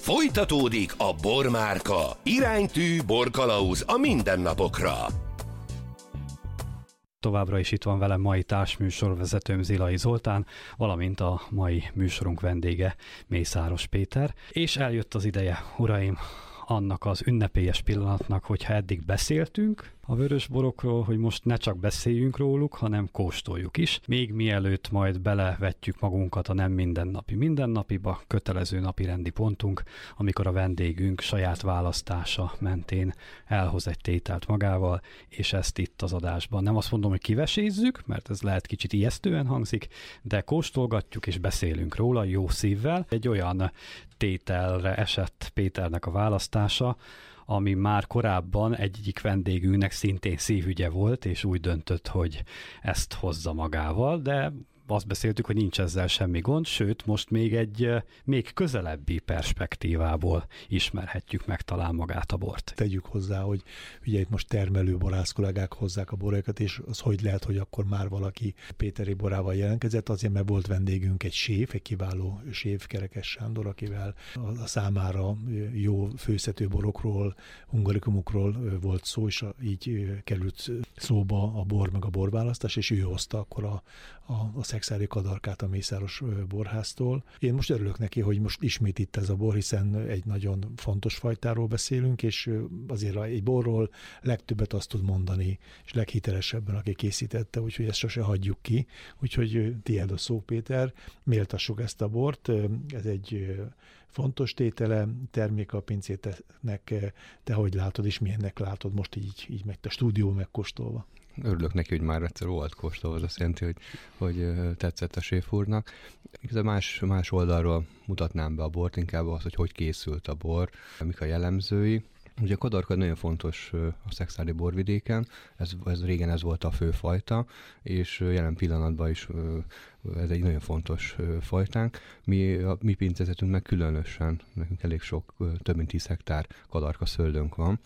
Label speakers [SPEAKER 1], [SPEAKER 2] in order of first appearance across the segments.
[SPEAKER 1] Folytatódik a Bormárka. Iránytű borkalauz a mindennapokra.
[SPEAKER 2] Továbbra is itt van velem mai társműsorvezetőm Zilai Zoltán, valamint a mai műsorunk vendége Mészáros Péter. És eljött az ideje, uraim, annak az ünnepélyes pillanatnak, hogyha eddig beszéltünk a vörös borokról, hogy most ne csak beszéljünk róluk, hanem kóstoljuk is. Még mielőtt majd belevetjük magunkat a nem mindennapiba, kötelező napirendi pontunk, amikor a vendégünk saját választása mentén elhoz egy tételt magával, és ezt itt az adásban. Nem azt mondom, hogy kivesézzük, mert ez lehet kicsit ijesztően hangzik, de kóstolgatjuk és beszélünk róla jó szívvel. Egy olyan tételre esett Péternek a választása, ami már korábban egyik vendégünknek szintén szívügye volt, és úgy döntött, hogy ezt hozza magával, de azt beszéltük, hogy nincs ezzel semmi gond, sőt, most még közelebbi perspektívából ismerhetjük meg talán magát a bort.
[SPEAKER 3] Tegyük hozzá, hogy ugye itt most termelő borász kollégák hozzák a borákat, és az hogy lehet, hogy akkor már valaki péteri borával jelentkezett, azért mert volt vendégünk egy kiváló séf, Kerekes Sándor, akivel a számára jó főzhető borokról, hungarikumokról volt szó, és így került szóba a bor meg a borválasztás, és ő hozta akkor a szekszári kadarkát a Mészáros borháztól. Én most örülök neki, hogy most ismét itt ez a bor, hiszen egy nagyon fontos fajtáról beszélünk, és azért egy borról legtöbbet azt tud mondani, és leghitelesebben, aki készítette, úgyhogy ezt sose hagyjuk ki. Úgyhogy tiéd a szó, Péter, méltassuk ezt a bort. Ez egy fontos tétele, termék a pincétnek. Te hogy látod, és milyennek látod most így meg a stúdióban megkóstolva?
[SPEAKER 4] Örülök neki, hogy már egyszer volt kóstolva, az azt jelenti, hogy tetszett a séf úrnak. Igazából más oldalról mutatnám be a bort, inkább az, hogy készült a bor, mik a jellemzői. Ugye a kadarka nagyon fontos a szekszári borvidéken, régen ez volt a fő fajta, és jelen pillanatban is ez egy nagyon fontos fajtánk. Mi pincészetünknek különösen, nekünk elég sok, több mint 10 hektár kadarka szőlőnk van,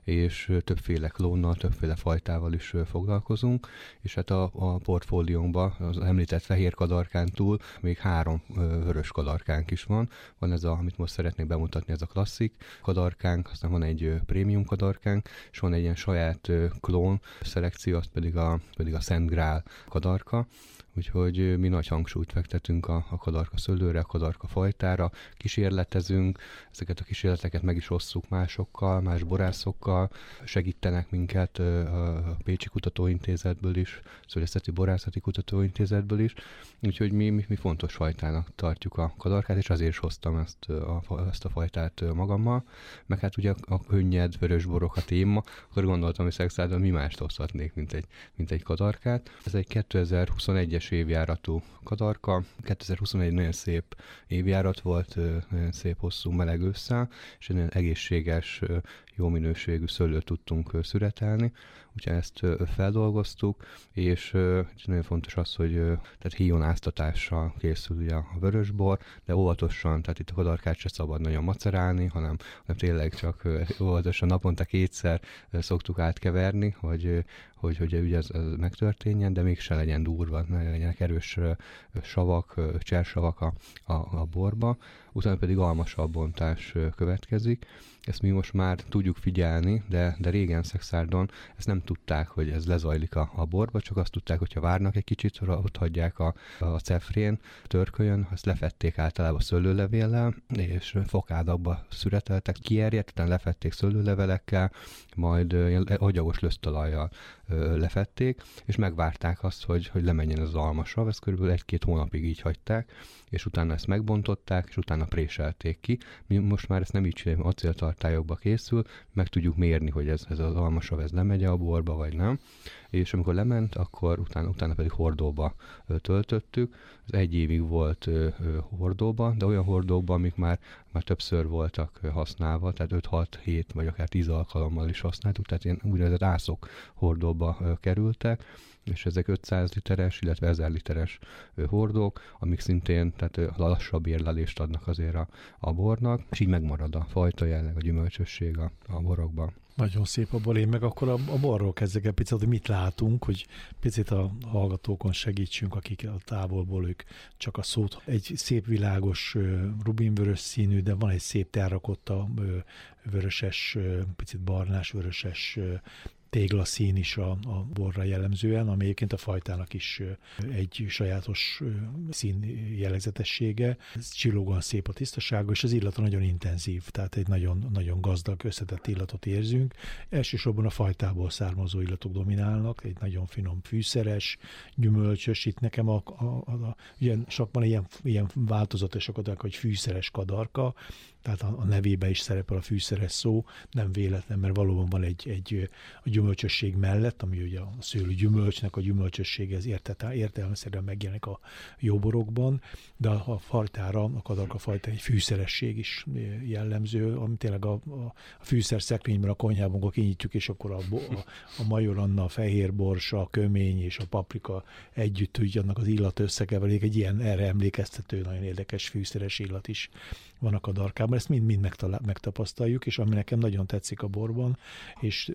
[SPEAKER 4] és többféle klónnal, többféle fajtával is foglalkozunk, és hát a portfóliónkban az említett fehér kadarkán túl még 3 vörös kadarkánk is van. Van ez amit most szeretnék bemutatni, ez a klasszik kadarkánk, aztán van egy prémium kadarkánk, és van egy ilyen saját klón szelekció, az pedig a Szent Grál kadarka. Úgyhogy mi nagy hangsúlyt fektetünk a kadarka szőlőre, a kadarka fajtára, kísérletezünk, ezeket a kísérleteket meg is osszuk másokkal, más borászokkal, segítenek minket a Pécsi Kutatóintézetből is, Szőlészeti Borászati Kutatóintézetből is, úgyhogy mi fontos fajtának tartjuk a kadarkát, és azért is hoztam ezt a fajtát magammal, meg hát ugye a könnyed vörösborok a téma, akkor gondoltam, hogy szexádon mi mást hozhatnék, mint egy kadarkát. Ez egy 2021-es évjáratú kadarka. 2021 nagyon szép évjárat volt, nagyon szép hosszú meleg ősszel, és egy nagyon egészséges, jó minőségű szőlőt tudtunk szüretelni, úgyhogy ezt feldolgoztuk, és nagyon fontos az, hogy tehát híjonáztatással készül ugye a vörösbor, de óvatosan, tehát itt a kadarkát se szabad nagyon macerálni, hanem tényleg csak óvatosan naponta 2-szer szoktuk átkeverni, hogy ugye ez megtörténjen, de mégse legyen durva, ne legyenek erős savak, csersavak a borba, utána pedig almasabb bontás következik. Ezt mi most már tudjuk figyelni, de régen Szekszárdon ezt nem tudták, hogy ez lezajlik a borba, csak azt tudták, hogyha várnak egy kicsit, ott hagyják a cefrén, törkölyön, azt lefették általában szőlőlevéllel, és fokádakba szüreteltek, kierjedt, utána lefették szőlőlevelekkel, majd agyagos lösztalajjal lefették, és megvárták azt, hogy lemenjen az almasav, ezt körülbelül 1-2 hónapig így hagyták, és utána ezt megbontották, és utána préselték ki. Mi most már ezt nem így csináljuk, acéltartályokba készül, meg tudjuk mérni, hogy ez az almasav ez lemegy a borba, vagy nem. És amikor lement, akkor utána pedig hordóba töltöttük. Ez 1 évig volt hordóba, de olyan hordóba, amik már többször voltak használva, tehát 5-6-7 vagy akár 10 alkalommal is használtuk, tehát ilyen úgynevezett ászok hordóba kerültek, és ezek 500 literes, illetve 1000 literes hordók, amik szintén tehát lassabb érlelést adnak azért a bornak, és így megmarad a fajta jelleg, a gyümölcsösség a borokban.
[SPEAKER 3] Nagyon szép a bor. Én meg akkor a borról kezdek egy picit, hogy mit látunk, hogy picit a hallgatókon segítsünk, akik a távolból ők csak a szót. Egy szép világos rubinvörös színű, de van egy szép terrakotta vöröses, picit barnás vöröses téglaszín is a borra jellemzően, ami egyébként a fajtának is egy sajátos szín jellegzetessége. Ez csillógan szép a tisztasága, és az illata nagyon intenzív, tehát egy nagyon, nagyon gazdag, összetett illatot érzünk. Elsősorban a fajtából származó illatok dominálnak, egy nagyon finom fűszeres, gyümölcsös, itt nekem ugye sokban ilyen változatosak, hogy fűszeres kadarka, tehát a nevében is szerepel a fűszeres szó, nem véletlen, mert valóban van a gyümölcsösség mellett, ami ugye a szőlő gyümölcsnek a gyümölcsössége, ez értelemszerűen megjelenik a jóborokban, de a fajtára, a kadarka fajta egy fűszeresség is jellemző, ami tényleg a fűszer szekrényben, a konyhában, akkor kinyitjuk, és akkor a majoranna, a fehérborsa, a kömény és a paprika együtt, úgy annak az illat összekeverék, egy ilyen erre emlékeztető, nagyon érdekes fűszeres illat is van a kadarkában. Ezt mind megtapasztaljuk, és ami nekem nagyon tetszik a borban, és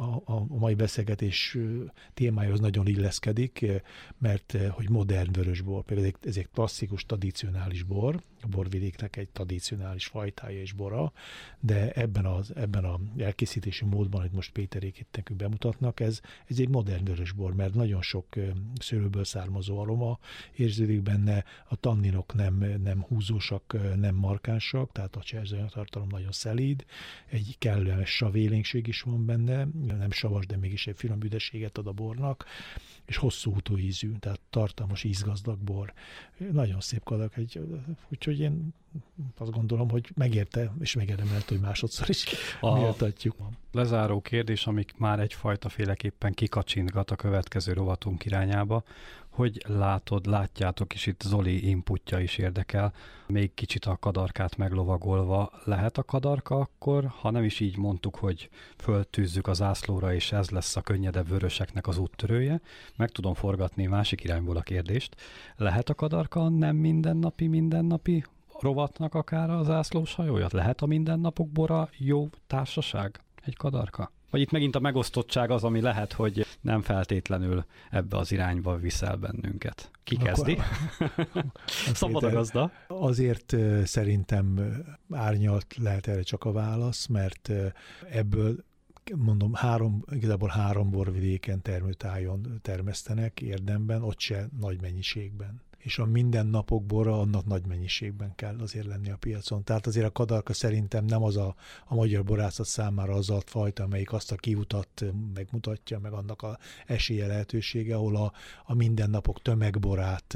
[SPEAKER 3] a mai beszélgetés témájához nagyon illeszkedik, mert hogy modern vörösbor, például ez egy klasszikus, tradicionális bor, a borvidéknek egy tradicionális fajtája és bora, de ebben a elkészítési módban, hogy most Péterék itt nekünk bemutatnak, ez egy modern vörösbor, mert nagyon sok szőlőből származó aroma érződik benne, a tanninok nem húzósak, nem markánsak, tehát a cserzőanyagtartalom nagyon szelíd, egy kellően savélénkség is van benne, nem savas, de mégis egy finom üdességet ad a bornak, és hosszú utóízű, tehát tartalmas, ízgazdag bor. Nagyon szép kadak, úgyhogy én azt gondolom, hogy megérte, és megérdemelt, hogy másodszor is méltatjuk.
[SPEAKER 2] Lezáró kérdés, amik már egyfajta féleképpen kikacsintgat a következő rovatunk irányába, hogy látjátok, és itt Zoli inputja is érdekel, még kicsit a kadarkát meglovagolva, lehet a kadarka akkor, ha nem is így mondtuk, hogy föltűzzük az zászlóra, és ez lesz a könnyedebb vöröseknek az úttörője, meg tudom forgatni másik irányból a kérdést, lehet a kadarka nem mindennapi rovatnak akár a zászlós hajójat? Lehet a mindennapok bora jó társaság? Egy kadarka? Vagy itt megint a megosztottság az, ami lehet, hogy nem feltétlenül ebbe az irányba viszel bennünket. Ki kezdi? Szabad a gazda.
[SPEAKER 3] Azért szerintem árnyalt lehet erre csak a válasz, mert ebből mondom, igazából három borvidéken termőtájon termesztenek érdemben, ott se nagy mennyiségben. És a mindennapok bora annak nagy mennyiségben kell azért lenni a piacon. Tehát azért a kadarka szerintem nem az a magyar borászat számára az a fajta, amelyik azt a kiutat megmutatja, meg annak a esélye lehetősége, ahol a mindennapok tömegborát,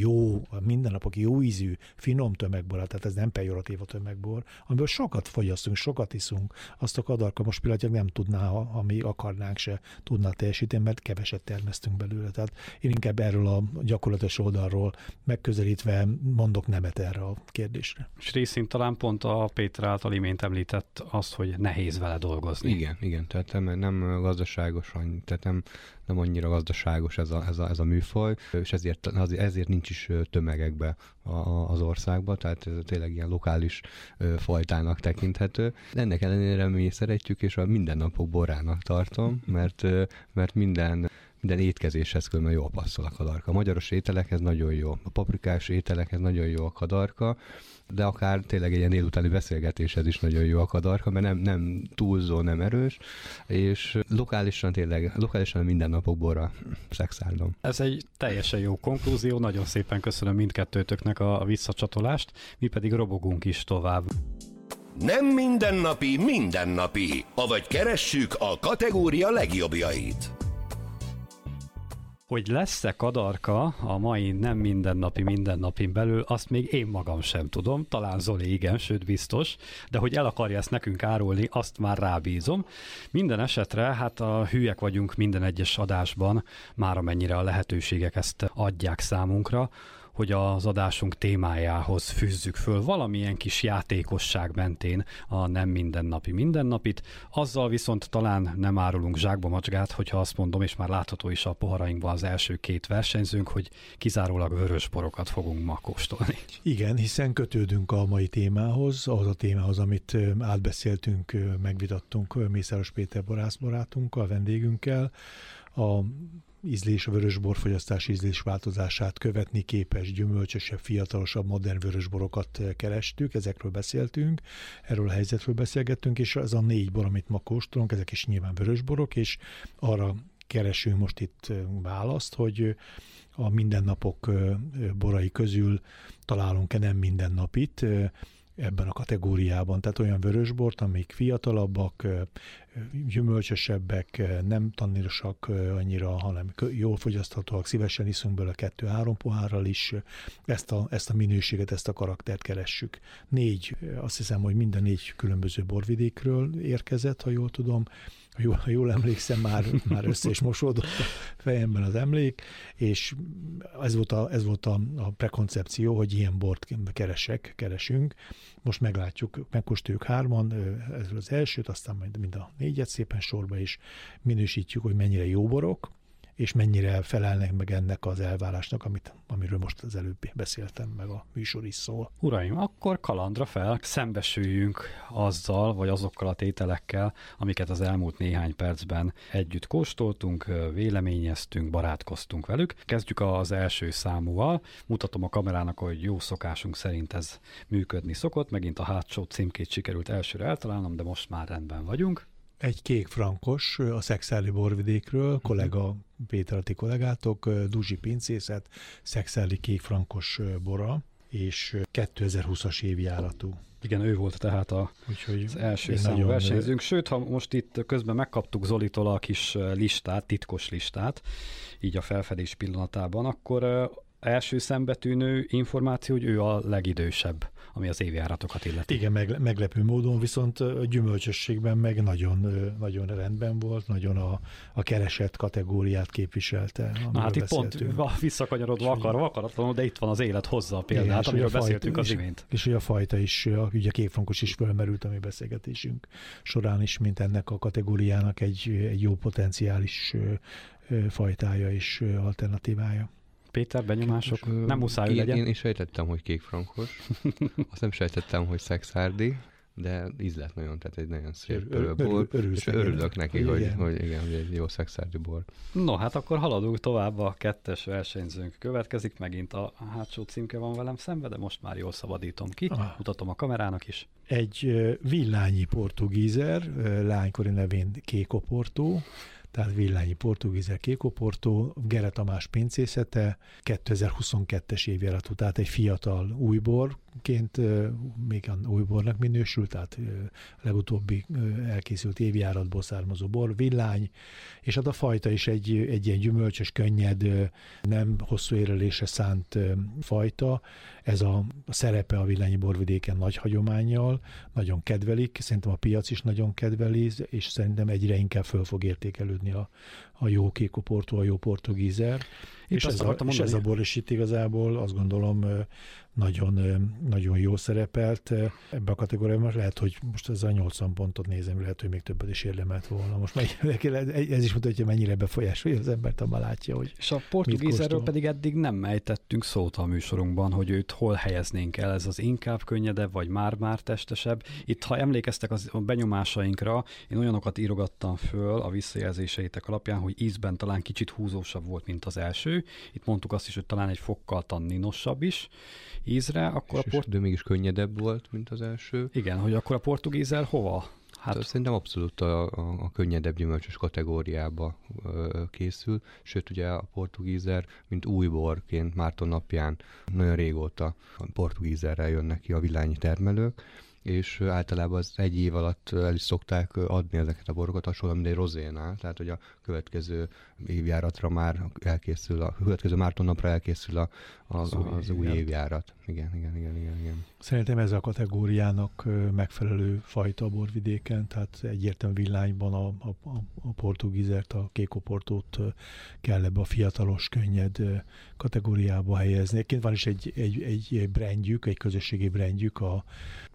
[SPEAKER 3] a mindennapok jó ízű, finom tömegborát, tehát ez nem pejoratív a tömegbor, amiből sokat fogyasztunk, sokat iszunk, azt a kadarka most pillanatilag nem tudná, ha mi akarnánk se tudná teljesíteni, mert keveset termesztünk belőle. Tehát én inkább erről a gyakorlatos oldalról megközelítve mondok nemet erre a kérdésre.
[SPEAKER 2] És részint talán pont a Péter által imént említett azt, hogy nehéz vele dolgozni.
[SPEAKER 4] Igen, tehát nem gazdaságos, tehát nem annyira gazdaságos ez a műfaj, és ezért nincs is tömegekbe az országban, tehát ez tényleg ilyen lokális fajtának tekinthető. Ennek ellenére mi szeretjük, és a mindennapok borának tartom, mert minden étkezéshez különben jól passzol a kadarka. A magyaros ételekhez nagyon jó, a paprikás ételekhez nagyon jó a kadarka, de akár tényleg egy ilyen délutáni beszélgetéshez is nagyon jó a kadarka, mert nem túlzó, nem erős, és lokálisan mindennapokból szexáldom.
[SPEAKER 2] Ez egy teljesen jó konklúzió, nagyon szépen köszönöm mindkettőtöknek a visszacsatolást, mi pedig robogunk is tovább.
[SPEAKER 1] Nem mindennapi, avagy keressük a kategória legjobbjait.
[SPEAKER 2] Hogy lesz-e kadarka a mai nem mindennapin belül, azt még én magam sem tudom, talán Zoli igen, sőt biztos, de hogy el akarja ezt nekünk árulni, azt már rábízom. Minden esetre, hát a hülyek vagyunk minden egyes adásban, már amennyire a lehetőségek ezt adják számunkra, hogy az adásunk témájához fűzzük föl valamilyen kis játékosság mentén a nem mindennapit. Azzal viszont talán nem árulunk zsákba macskát, hogyha azt mondom, és már látható is a poharainkban az első 2 versenyzőnk, hogy kizárólag vörösborokat fogunk ma kóstolni. Igen,
[SPEAKER 3] hiszen kötődünk a mai témához, ahhoz a témához, amit átbeszéltünk, megvitattunk Mészáros Péter borászbarátunkkal, vendégünkkel. A vörösborfogyasztás ízlés változását követni képes, gyümölcsösebb, fiatalosabb, modern vörösborokat kerestük, ezekről beszéltünk, erről a helyzetről beszélgettünk, és ez a 4 bor, amit ma kóstolunk, ezek is nyilván vörösborok, és arra keresünk most itt választ, hogy a mindennapok borai közül találunk-e nem mindennapit ebben a kategóriában, tehát olyan vörösbort, amik fiatalabbak, gyümölcsösebbek, nem tannírosak annyira, hanem jól fogyaszthatóak, szívesen iszunk bele 2-3 pohárral is, ezt a minőséget, ezt a karaktert keressük. 4, azt hiszem, hogy minden 4 különböző borvidékről érkezett, ha jól tudom, ha jól emlékszem, már össze is mosódott a fejemben az emlék, és ez volt a prekoncepció, hogy ilyen bort keresünk. Most meglátjuk, megkóstoljuk 3-an, ez az elsőt, aztán majd mind a 4-et szépen sorba is minősítjük, hogy mennyire jó borok, és mennyire felelnek meg ennek az elvárásnak, amiről most az előbb beszéltem, meg a műsor is szól.
[SPEAKER 2] Uraim, akkor kalandra fel, szembesüljünk azzal, vagy azokkal a tételekkel, amiket az elmúlt néhány percben együtt kóstoltunk, véleményeztünk, barátkoztunk velük. Kezdjük az első számúval. Mutatom a kamerának, hogy jó szokásunk szerint ez működni szokott. Megint a hátsó címkét sikerült elsőre eltalálnom, de most már rendben vagyunk.
[SPEAKER 3] Egy kék frankos a Szexárdi borvidékről, kollega, Péter, a ti kollégátok, Duzsi pincészet, Szexárdi kék frankos bora, és 2020-as évjáratú.
[SPEAKER 2] Igen, ő volt tehát az első számú versenyzőnk. Sőt, ha most itt közben megkaptuk Zolitól a kis listát, titkos listát, így a felfedés pillanatában, akkor első szembetűnő információ, hogy ő a legidősebb, ami az évjáratokat illeti.
[SPEAKER 3] Igen, meglepő módon, viszont a gyümölcsösségben meg nagyon rendben volt, nagyon a keresett kategóriát képviselte.
[SPEAKER 2] Na hát itt pont visszakanyarodva akaratlanul, de itt van az élet hozzá a példát, igen, amiről beszéltünk az imént.
[SPEAKER 3] És hogy a fajta is, ugye a kékfrankos is fölmerült a mi beszélgetésünk során is, mint ennek a kategóriának egy jó potenciális fajtája és alternatívája.
[SPEAKER 2] Péter, benyomások? Nem muszáj, hogy legyen.
[SPEAKER 4] Én sejtettem, hogy kékfrankos. Azt nem sejtettem, hogy szexárdi, de ízlet nagyon, tehát egy nagyon szép bor. És örülök neki, hogy egy jó szexárdi bor.
[SPEAKER 2] No, hát akkor haladunk tovább, a 2. versenyzőnk következik, megint a hátsó címke van velem szembe, de most már jól szabadítom ki, mutatom a kamerának is.
[SPEAKER 3] Egy villányi portugízer, lánykori nevén Kék Oporto, tehát villányi portugízer Kék Oporto, Gere Tamás pincészete, 2022-es évjáratú, tehát egy fiatal újborként, még újbornak minősült, tehát legutóbbi elkészült évjáratból származó bor, villány, és hát a fajta is egy ilyen gyümölcsös, könnyed, nem hosszú érlelésre szánt fajta. Ez a szerepe a villányi borvidéken nagy hagyománnyal, nagyon kedvelik, szerintem a piac is nagyon kedveli, és szerintem egyre inkább föl fog értékelődni a jó Kék Oporto, a jó portugízer. És ez a bor is itt igazából azt gondolom nagyon jól szerepelt ebbe a kategóriában. Lehet, hogy most ez a 80 pontot nézem, lehet, hogy még többet is érdemelt volna. Most ez is mutatja, mennyire befolyásolja az embert, abban látja, hogy
[SPEAKER 2] és a portugízerről pedig eddig nem ejtettünk szót a műsorunkban, hogy őt hol helyeznénk el. Ez az inkább könnyedebb, vagy már testesebb. Itt, ha emlékeztek a benyomásainkra, én olyanokat írogattam föl a visszajelzéseitek alapján, hogy ízben talán kicsit húzósabb volt, mint az első. Itt mondtuk azt is, hogy talán egy fokkal tanninosabb is ízre. Akkor
[SPEAKER 4] de mégis könnyedebb volt, mint az első.
[SPEAKER 2] Igen, hogy akkor a portugízer hova?
[SPEAKER 4] Hát szerintem abszolút a könnyedebb gyümölcsös kategóriába készül, sőt ugye a portugízer, mint új borként Márton napján nagyon régóta a portugízerrel jönnek ki a villányi termelők, és általában az egy év alatt el is szokták adni ezeket a borokat, hasonlóan, mint egy rozénál, tehát hogy a következő évjáratra már elkészül, a következő Márton napra elkészül az új évjárat. Igen.
[SPEAKER 3] Szerintem ez a kategóriának megfelelő fajta a borvidéken, tehát egyértelműen villányban a portugízert, a kékoportót kell ebbe a fiatalos, könnyed kategóriába helyezni. Egyébként van is egy brandjük, egy közösségi brandjük, a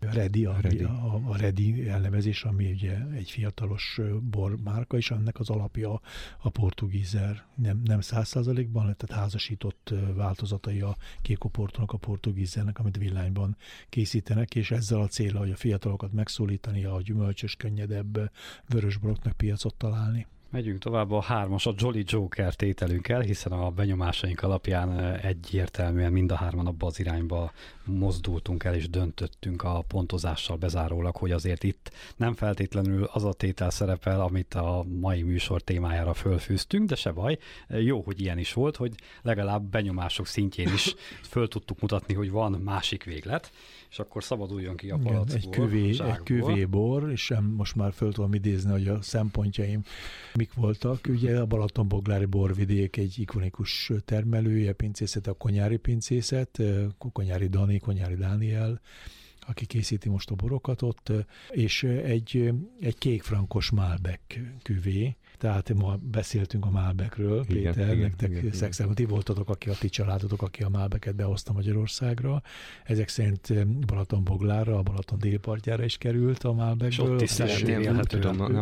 [SPEAKER 3] Redi elnevezés, ami ugye egy fiatalos bormárka, és annak az alapja a portugízer. Nem 100%-ban, tehát házasított változatai a kékoportónak, a portugízernek, amit villányban készítenek, és ezzel a célra, hogy a fiatalokat megszólítani, a gyümölcsös, könnyedebb vörösboroknak piacot találni.
[SPEAKER 2] Megyünk tovább a 3-as, a Jolly Joker tételünkkel, hiszen a benyomásaink alapján egyértelműen mind a 3 abba az irányba mozdultunk el, és döntöttünk a pontozással bezárólag, hogy azért itt nem feltétlenül az a tétel szerepel, amit a mai műsor témájára fölfűztünk, de se baj. Jó, hogy ilyen is volt, hogy legalább benyomások szintjén is föl tudtuk mutatni, hogy van másik véglet, és akkor szabaduljon ki a palackból.
[SPEAKER 3] Egy küvébor, és most már föl tudom idézni, hogy a szempontjaim mik voltak. Ugye a Balatonboglári borvidék egy ikonikus termelője, pincészet, a Konyári pincészet, Konyári Dani, Konyári Dániel, aki készíti most a borokat ott, és egy kékfrankos Malbec küvé. Tehát ma beszéltünk a Malbecről, Péter, nektek szexelben. Ti voltatok, a ti családotok, aki a Malbecet behozta Magyarországra. Ezek szerint Balatonboglárra, a Balaton délpartjára is került a Malbecből.
[SPEAKER 2] Ott is
[SPEAKER 4] nem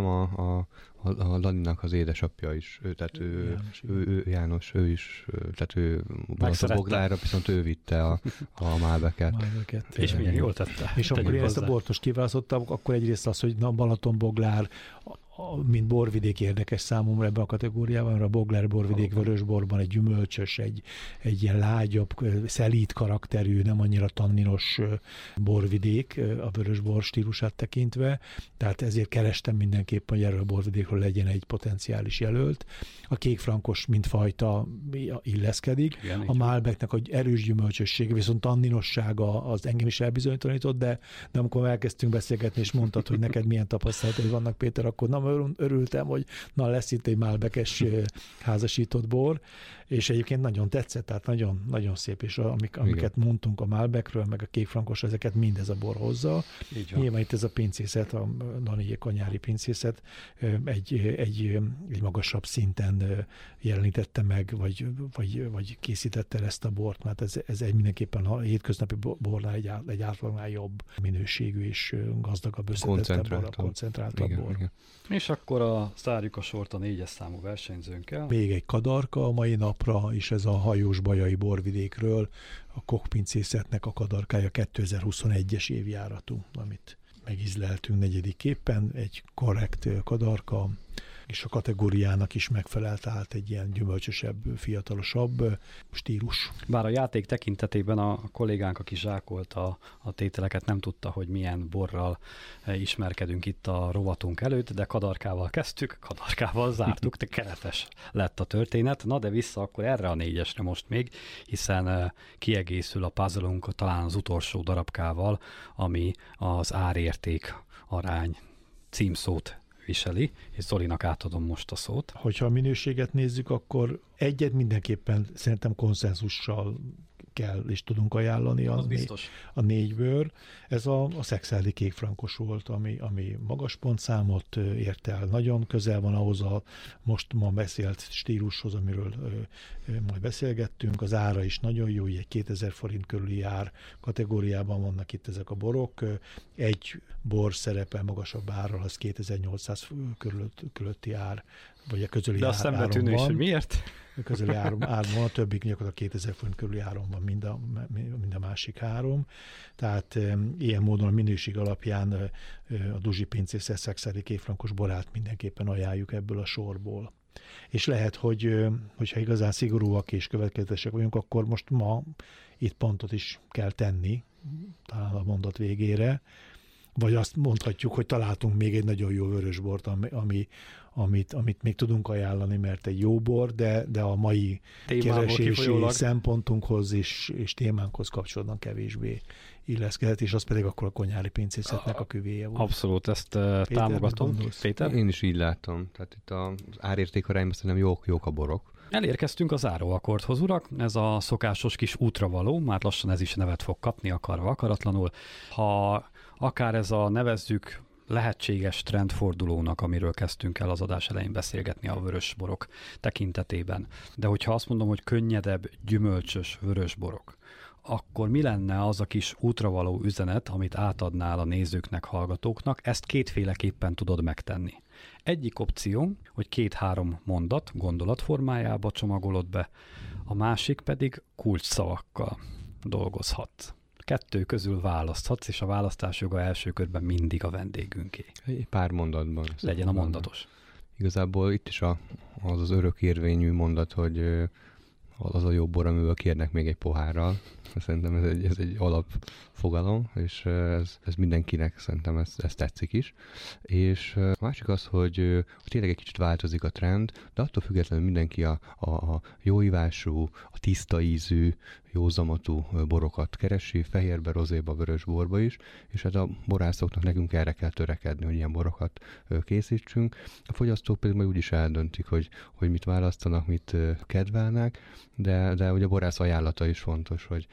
[SPEAKER 4] a Daninak az édesapja is, tehát ő János, ő is, tehát ő Balatonboglárra, viszont ő vitte a Malbecet.
[SPEAKER 2] És milyen jól tette.
[SPEAKER 3] És akkor én ezt a bort most kiválasztottam, akkor egyrészt az, hogy Balatonboglár, mint borvidék érdekes számomra ebben a kategóriában, mert a Boglár borvidék vörösborban egy gyümölcsös, egy ilyen lágyabb, szelíd karakterű, nem annyira tanninos borvidék a vörösbor stílusát tekintve, tehát ezért kerestem mindenképpen, hogy erről a borvidékről legyen egy potenciális jelölt. A kékfrankos mint fajta illeszkedik. Igen, a Malbecnek egy erős gyümölcsössége, viszont tanninossága az engem is elbizonytalanított, de amikor elkezdtünk beszélgetni, és mondtad, hogy neked milyen tapasztalatai vannak, Péter, akkor nem örültem, hogy lesz itt egy Malbeces házasított bor, és egyébként nagyon tetszett, tehát nagyon, nagyon szép, és amiket mondtunk a Malbecről, meg a kékfrankos, ezeket mindez a bor hozza. Nyilván itt ez a pincészet, a Dani Konyári pincészet egy magasabb szinten jelenítette meg, vagy készítette el ezt a bort, mert ez egy mindenképpen a hétköznapi bornál egy átlagnál jobb minőségű és gazdagabb, összetettebb bor, koncentráltabb bor. Igen.
[SPEAKER 2] És akkor zárjuk a sort a 4-es számú versenyzőnkkel.
[SPEAKER 3] Még egy kadarka a mai napra, és ez a hajós bajai borvidékről, a Koch-pincészetnek a kadarkája 2021-es évjáratú, amit megízleltünk 4. egy korrekt kadarka, és a kategóriának is megfelelt át egy ilyen gyümölcsösebb, fiatalosabb stílus.
[SPEAKER 2] Bár a játék tekintetében a kollégánk, aki zsákolta a tételeket, nem tudta, hogy milyen borral ismerkedünk itt a rovatunk előtt, de kadarkával kezdtük, kadarkával zártuk, de keretes lett a történet. Na de vissza akkor erre a 4-esre most még, hiszen kiegészül a puzzle-unk talán az utolsó darabkával, ami az árérték arány címszót viseli, és Zolinak átadom most a szót.
[SPEAKER 3] Hogyha a minőséget nézzük, akkor egyet mindenképpen szerintem konszenzussal kell és tudunk ajánlani a 4-ből. Ez a szexeldi kékfrankos volt, ami magas pontszámot ért el. Nagyon közel van ahhoz a ma beszélt stílushoz, amiről majd beszélgettünk. Az ára is nagyon jó, egy 2000 forint körüli ár kategóriában vannak itt ezek a borok. Egy bor szerepel magasabb árral, az 2800 körülötti ár, vagy a közöli áron van.
[SPEAKER 2] De a szembetűnő is, hogy miért?
[SPEAKER 3] A közöli áron van, a többik gyakorlatilag 2000 forint körüli áron van mind a másik három. Tehát ilyen módon a minőség alapján a Duzsi pincészet szexeldi kékfrankos borát mindenképpen ajánljuk ebből a sorból. És lehet, hogyha igazán szigorúak és következetesek vagyunk, akkor most ma itt pontot is kell tenni, talán a mondat végére, vagy azt mondhatjuk, hogy találtunk még egy nagyon jó vörösbort, amit még tudunk ajánlani, mert egy jó bor, de a mai keresési szempontunkhoz és témánkhoz kapcsolatban kevésbé illeszkedett, és az pedig akkor a Konyári pincészetnek a küvéje volt.
[SPEAKER 2] Abszolút, ezt támogatom. Péter?
[SPEAKER 4] Én is így látom. Tehát itt az árérték arányban szerintem jók a borok.
[SPEAKER 2] Elérkeztünk a záróakkordhoz, urak, ez a szokásos kis útravaló, már lassan ez is nevet fog kapni, akarva akaratlanul. Ha akár ez a nevezzük lehetséges trendfordulónak, amiről kezdtünk el az adás elején beszélgetni a vörösborok tekintetében. De hogyha azt mondom, hogy könnyedebb, gyümölcsös vörösborok, akkor mi lenne az a kis útravaló üzenet, amit átadnál a nézőknek, hallgatóknak? Ezt kétféleképpen tudod megtenni. Egyik opció, hogy 2-3 mondat gondolatformájába csomagolod be, a másik pedig kulcsszavakkal dolgozhat. 2 közül választhatsz, és a választás joga első körben mindig a vendégünké.
[SPEAKER 4] Egy pár mondatban.
[SPEAKER 2] Legyen a mondatos.
[SPEAKER 4] Igazából itt is az örökérvényű mondat, hogy az a jó bor, amiből kérnek még egy pohárral. Szerintem ez egy alapfogalom, és ez mindenkinek szerintem ez tetszik is. És a másik az, hogy tényleg egy kicsit változik a trend, de attól függetlenül mindenki a jóívású, a tiszta ízű, józamatú borokat keresi, fehérbe, rozéba, vörös borba is, és hát a borászoknak nekünk erre kell törekedni, hogy ilyen borokat készítsünk. A fogyasztók pedig majd úgyis eldöntik, hogy mit választanak, mit kedvelnek, de ugye a borász ajánlata is fontos, hogy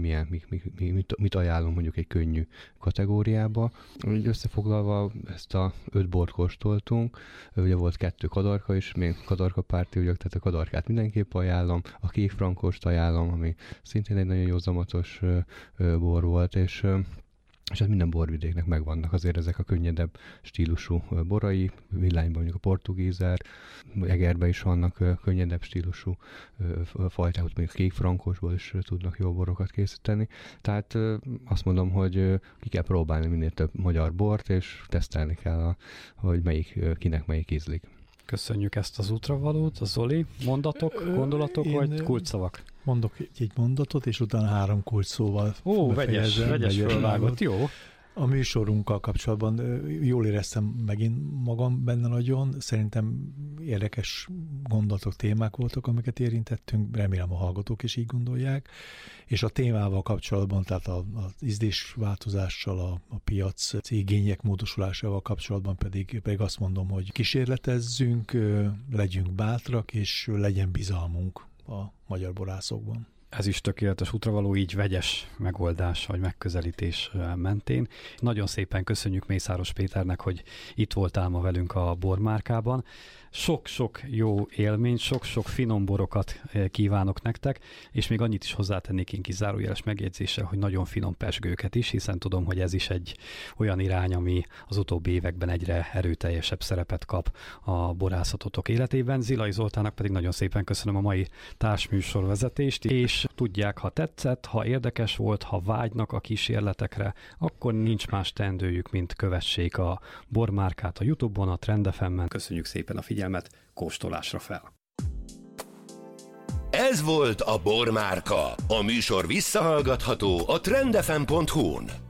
[SPEAKER 4] mit ajánlom mondjuk egy könnyű kategóriába. Úgy összefoglalva ezt a 5 bort kóstoltunk, ugye volt 2 kadarka is, még kadarka párti vagyok, tehát a kadarkát mindenképp ajánlom, a kék frankost ajánlom, ami szintén egy nagyon józamatos bor volt, és hát minden borvidéknek megvannak azért ezek a könnyedebb stílusú borai, Villányban mondjuk a portugízer, Egerben is vannak könnyedebb stílusú fajták, mondjuk kék frankosból is tudnak jó borokat készíteni. Tehát azt mondom, hogy ki kell próbálni minél több magyar bort, és tesztelni kell, hogy kinek melyik ízlik.
[SPEAKER 2] Köszönjük ezt az útravalót. Zoli, mondatok, gondolatok vagy kulcsszavak?
[SPEAKER 3] Mondok egy mondatot, és utána 3 kulcsszóval befejezem.
[SPEAKER 2] Vegyes fölvágott, jó.
[SPEAKER 3] A műsorunkkal kapcsolatban jól éreztem megint magam benne nagyon. Szerintem érdekes gondolatok, témák voltak, amiket érintettünk. Remélem a hallgatók is így gondolják. És a témával kapcsolatban, tehát az ízlésváltozással, a piac igények módosulásával kapcsolatban pedig azt mondom, hogy kísérletezzünk, legyünk bátrak, és legyen bizalmunk a magyar borászokban.
[SPEAKER 2] Ez is tökéletes útravaló, így vegyes megoldás vagy megközelítés mentén. Nagyon szépen köszönjük Mészáros Péternek, hogy itt voltál ma velünk a Bormárkában. Sok-sok jó élményt, sok-sok finom borokat kívánok nektek, és még annyit is hozzátennék én kis zárójeles megjegyzéssel, hogy nagyon finom pezsgőket is, hiszen tudom, hogy ez is egy olyan irány, ami az utóbbi években egyre erőteljesebb szerepet kap a borászatotok életében. Zilai Zoltánnak pedig nagyon szépen köszönöm a mai társműsorvezetést, és tudják, ha tetszett, ha érdekes volt, ha vágynak a kísérletekre, akkor nincs más teendőjük, mint kövessék a Bormárkát a YouTube-on, a Trend FM-en. Köszönjük szépen a figyelmet, kóstolásra fel!
[SPEAKER 1] Ez volt a Bormárka. A műsor visszahallgatható a trendfm.hu-n.